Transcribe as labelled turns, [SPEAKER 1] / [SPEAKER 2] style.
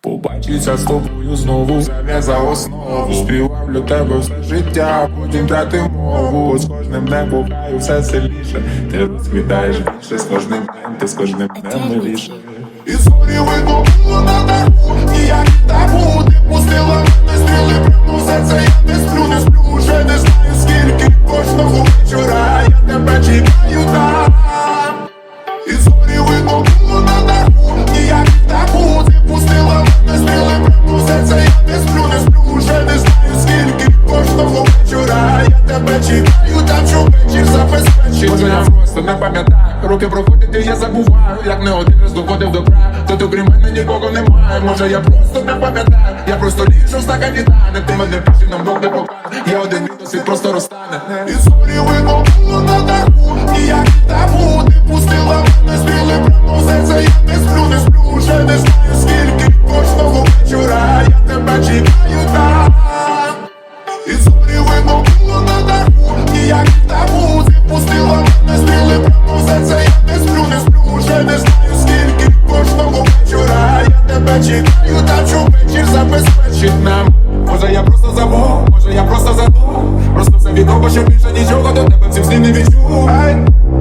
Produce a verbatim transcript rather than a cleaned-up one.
[SPEAKER 1] Побачиться з тобою знову, це за основу. Співав для тебе все життя, потім втратив мову. З кожним днем кохаю все сильніше. Ти розквітаєш більше, з кожним днем, ти з кожним днем миліше. І зорі видно було на даху, ніяк табу. Ти пустила мене стріли прямо в серце, я не сплю, не сплю, вже не знаю скільки. Кожного вечора я тебе чекаю там. І зорі видно було на даху, ніяк табу. Ти пустила мене стріли прямо в серце, я не сплю, не сплю, вже не знаю скільки. Кожного вечора я тебе чекаю там, що вечір забезпечить. Може я просто не пам'ятаю, роки проходять і я забуваю, як не один раз доходив до краю. Тут окрім мене нікого немає, може я просто не пам'ятаю. Я просто ліжу в стакані тане, ти мене пішли, нам Бог не покаже. Я один мінус, світ просто розтане. І зорі видно було на даху, ніяк табу. Ти пустила мене стріли прямо в серце, я не сплю, не сплю, вже не знаю скільки. Кожного вечора я тебе чекаю там. І зорі видно було на даху, ніяк табу. Ти пустила мене стріли прямо в серце, я не сплю, не сплю, вже не знаю скільки. Кожного вечора я тебе чекаю там, що вечір забезпечить нам. Може я просто забув, може я просто забув. Просто все відомо, що більше нічого до тебе всіх слів не відчув.